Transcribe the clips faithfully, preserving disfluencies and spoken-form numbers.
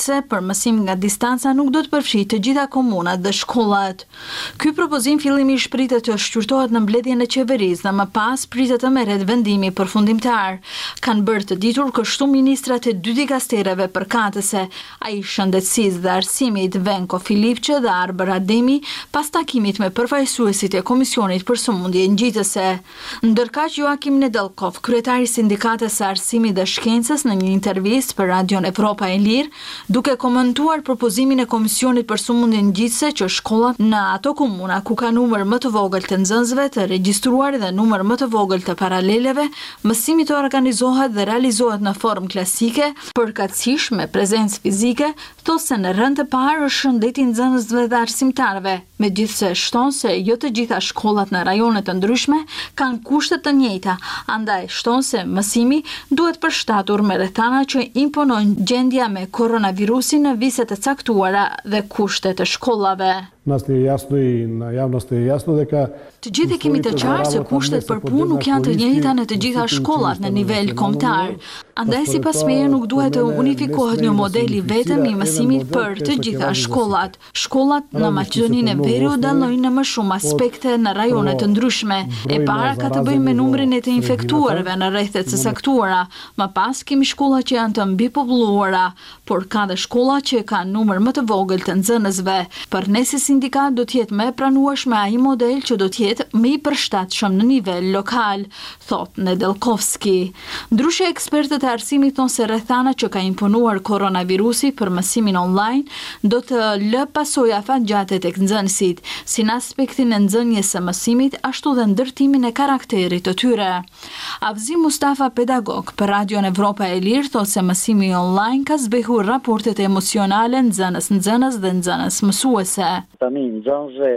se për mësim nga distanca nuk do të përfshijë të gjitha komunat dhe shkollat. Ky propozim fillimisht pritet të shqyrtohet në mbledhjen e qeverisë dhe më pas pritet të merret vendimi përfundimtar. Kanë bërë të ditur kështu ministrat e dy dikastereve përkatëse, ai i shëndetësisë dhe arsimit Venko Filipçe dhe Arber Ademi, pas takimit me përfaqësuesit e Komisionit për Sëmundje Ngjitëse. Ndërkaq Joakim Nedelkov, kryetari i Sindikatës së Arsimit dhe Shkencës, në një intervistë për Radion Evropa e Lirë, duke komentuar propozimin e Komisionit për Sëmundje Ngjitëse që shkollat në ato komuna ku ka numër më të vogël të nxënësve të regjistruar dhe numër më të vogël të paraleleve, mësimi të organizohet dhe realizohet në formë klasike, përkatësisht me prezencë fizike, thosë se në rënd të parë është shëndeti i nxënësve dhe arsimtarëve, megjithse shton se jo të gjitha shkollat në rajone të ndryshme kanë kushte të njëjta, andaj shton se mësimi duhet përshtatur me rrethana që imponojnë gjendja me koronavirusin në vise të caktuara dhe kushte të shkollave. Nas je jasno i na javnosti je jasno дека Të gjithë kemi të qartë se kushtet për punë nuk janë të njëjta në të gjitha shkollat në nivel kombëtar. Andaj sipas meje nuk duhet të unifikohet një model i vetëm i mësimit për të gjitha shkollat. Shkollat në Maqedoninë e Veriut dallojnë në më shumë aspekte në rajone të ndryshme. E para ka të bëjë me numrin e të infektuarve në rrethet të caktuara. Më pas kemi shkolla që janë të mbipopulluara, por ka dhe shkolla që kanë numër më të vogël të nxënësve. Për ne si sindikat do të jetë më pranueshme ai model që do të jetë më i përshtatshëm në nivel lokal, thot Nedelkovski. Ndryshe, ekspertët e arsimit thonë se rrethana që ka imponuar koronavirusi për mësimin online do të lë pasoja fatgjate tek nxënësit, si në aspektin e nxënjes së mësimit, ashtu dhe ndërtimin e karakterit të tyre. Avzi Mustafa, pedagog për Radion Evropa e Lirë, thotë se mësimi online ka zbehur raportet emocionale nxënës-nxënës dhe nxënës-mësuese. Tani nxënësve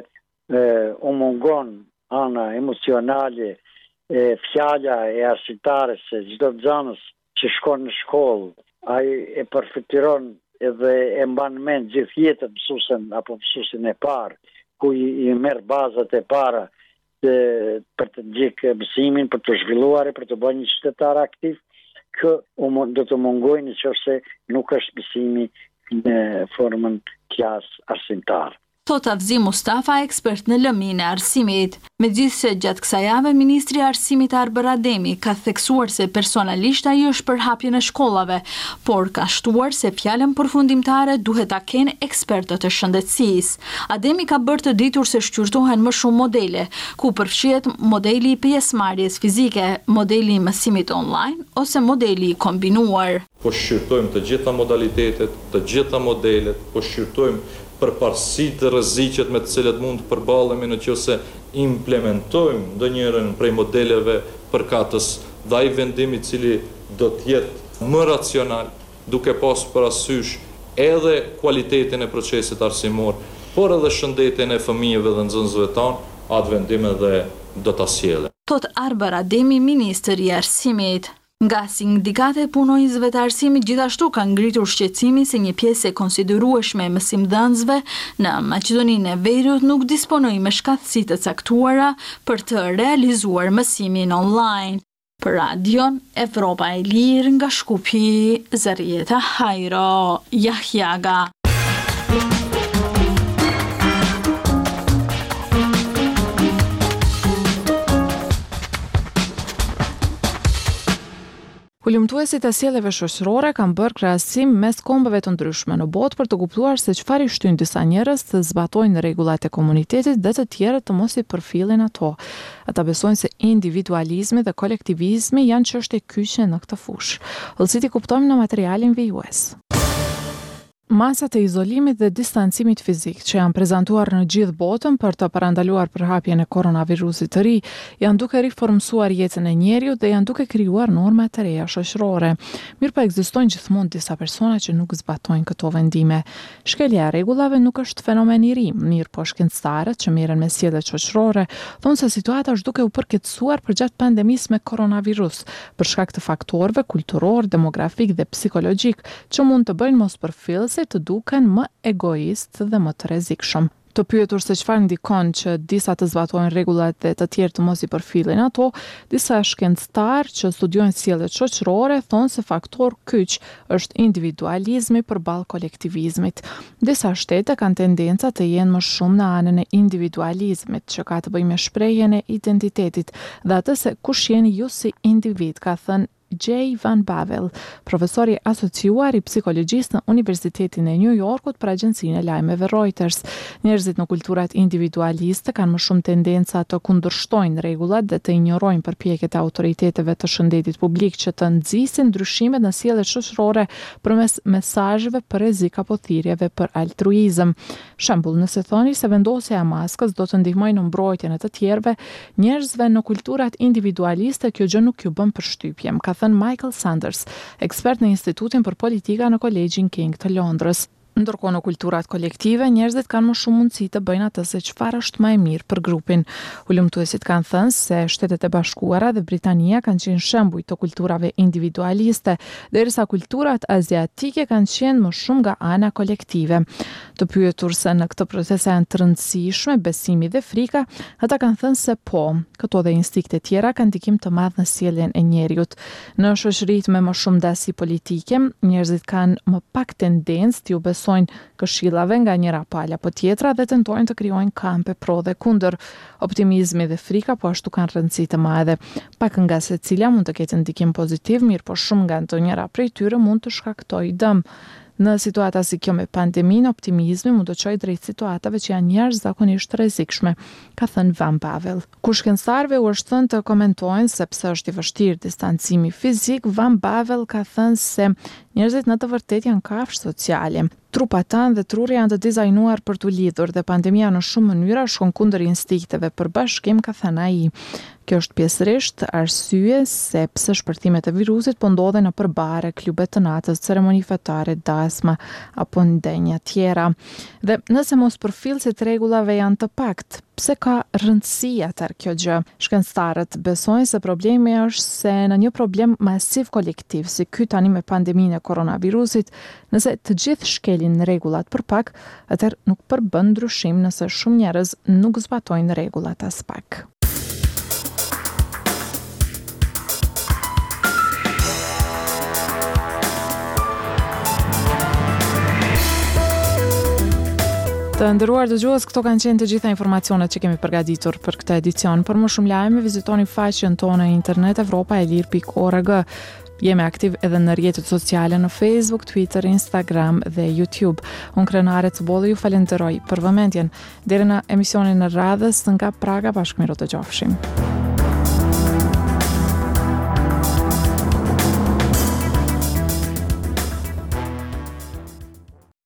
u mungon ana emocionale, e, fjala e arsimtares se çdo nxënës që shkon në shkollë, ai e përfituron edhe e mban mend gjithë jetën mësuesen apo mësuesin e parë, ku i, i merr bazat e para e, për të ndjekë mësimin, për të zhvilluar e për të bërë një qytetar aktiv, kë do të mungojnë nëse nuk është mësimi në formën klas arsimtar. Thot Avzi Mustafa, ekspert në lëmin e arsimit. Megjithse gjatë kësaj jave, Ministri i Arsimit Arber Ademi ka theksuar se personalisht ai është për hapjen e shkollave, por ka shtuar se fjalën përfundimtare duhet ta kenë ekspertët e shëndetësisë. Ademi ka bërë të ditur se shqyrtohen më shumë modele, ku përfshihet modeli i pjesëmarrjes fizike, modeli i mësimit online ose modeli i kombinuar. Po shqyrtojmë të gjitha modalitetet, të gjitha modelet, po shqyrtojmë përparësitë të rreziqet me të cilët mund të përballemi nëse implementojmë ndonjërin prej modeleve përkatës dhe ai vendim i cili do të jetë më racional, duke pasur parasysh edhe cilëtetin e procesit arsimor, por edhe shëndetin e fëmijëve dhe nxënësve tanë, atë vendim edhe do ta sjellë. Thot Arber Ademi, ministri i arsimit. Nga sindikate e punonjësve të arsimit gjithashtu kanë ngritur shqetësimin se një pjesë e konsiderueshme e mësimdhënësve në Maqedoninë e Veriut nuk disponojnë me shkatësi të caktuara për të realizuar mësimin online. Për Radion Evropa e Lirë nga Shkupi, Zarieta Hajro Jahjaga. Hulumtuesit e sjelljeve shoqërore kanë bërë krahasim mes kombëve të ndryshme në botë për të kuptuar se çfarë i shtyn disa njerëz të zbatojnë rregullat e komunitetit dhe të tjerët të mos i përfillin ato. Ata besojnë se individualizmi dhe kolektivizmi janë çështje kyçe në këtë fushë. Vëllësit i kuptojmë në materialin vijues. Masat e izolimit dhe distancimit fizik që janë prezantuar në gjithë botën për të parandaluar përhapjen e koronavirusit të ri, janë duke riformsuar jetën e njeriut dhe janë duke krijuar norma të reja shoqërore. Mirë po ekzistojnë gjithmonë disa persona që nuk zbatojnë këto vendime. Shkelja e rregullave nuk është fenomen i ri, mirë po shkencëtarët që merren me sjelljet shoqërore thonë se situata është duke u përkeqësuar përgjatë pandemisë me koronavirus, për shkak të faktorëve kulturor, demografik dhe psikologjik që mund të bëjnë mospërfillësit të duken më egoist dhe më të rrezikshëm. Të pyetur se çfarë ndikon që disa të zbatojnë rregullat dhe të tjerë të mos i përfillin ato, disa shkencëtar që studiojnë sjelljet shoqërore thonë se faktor kyç është individualizmi përballë kolektivizmit. Disa shtete kanë tendenca të jenë më shumë në anën e individualizmit, që ka të bëjë me shprehjen e identitetit dhe atë se kush jeni ju si individ, ka thënë Jay Van Bavel, profesori asociuar i psikologjisë në Universitetin e New Yorkut për agjencinë e lajmeve Reuters. Njerëzit në kulturat individualiste kanë më shumë tendenca të kundërshtojnë rregullat dhe të injorojnë përpjekjet e autoriteteve të shëndetit publik që të nxisin ndryshimet në sjelljet shoqërore përmes mesazheve për rrezik apo thirrjeve për altruizëm. Shembull, nëse thoni se vendosja e maskës do të ndihmojë në mbrojtjen e të tjerëve, njerëzve në kulturat individualiste kjo gjë nuk ju bën përshtypje, ka thënë Michael Sanders, ekspert në Institutin për Politika në Kolegjin King të Londrës. Ndërkohë në kulturat kolektive, njerëzit kanë më shumë mundësi të bëjnë atë se çfarë është më e mirë për grupin. Ulëmtuesit kanë thënë se Shtetet e Bashkuara dhe Britania kanë qenë shembuj të kulturave individualiste, derisa kulturat aziatike kanë qenë më shumë nga ana kolektive. Të pyetur se në këtë proces janë të rëndësishme besimi dhe frika, ata kanë thënë se po, këto dhe instikte tjera kanë ndikim të madh në sjelljen e njeriut. Në shoqëritë me më shumë dasi politike, njerëzit kanë më pak tendencë të besojnë këshillave nga njëra palë apo tjetra dhe tentojnë të krijojnë kampe pro dhe kundër. Optimizmi dhe frika po ashtu kanë rëndësi të madhe. Pak nga secila mund të ketë ndikim pozitiv, mirë po shumë nga ndonjëra prej tyre mund të shkaktojë dëm. Në situata si kjo me pandemin, optimizmi mund të çojë drejt situatave që janë jashtëzakonisht rrezikshme, ka thënë Van Bavel. Kur shkencëtarëve u është thënë të komentojnë sepse është i vështirë distancimi fizik, Van Bavel ka thënë se njerëzit në të vërtetë janë kafshë sociale. Trupat tanë dhe truri janë të dizajnuar për t'u lidhur dhe pandemia në shumë mënyra shkon kundër instinkteve për bashkim, ka thënë ai. Kjo është pjesërisht arsye sepse shpërtimet e virusit po ndodhen në përbare, klube të natës, ceremoni fetare, dasma apo ndenja tjera. Dhe nëse mos përfillësit rregullave janë të paktë, pse ka rëndësi atë kjo gjë? Shkencëtarët besojnë se problemi është se në një problem masiv kolektiv, si ky tani me pandeminë e koronavirusit, nëse të gjithë shkelin rregullat për pak, atëherë nuk përbën ndryshim nëse shumë njerëz nuk zbatojnë rregullat as pak. Të nderuar dëgjues, këto kanë qenë të gjitha informacionet që kemi përgatitur për këtë edicion. Për më shumë lajme, vizitoni faqen tonë në internet europa e lir pikë org. Jemi aktiv edhe në rrjetet sociale në Facebook, Twitter, Instagram dhe YouTube. Unë Krenare Cbolli ju falenderoj për vëmendjen. Deri në emisionin e radhës nga Praga, bashkëmiro të gjofshim.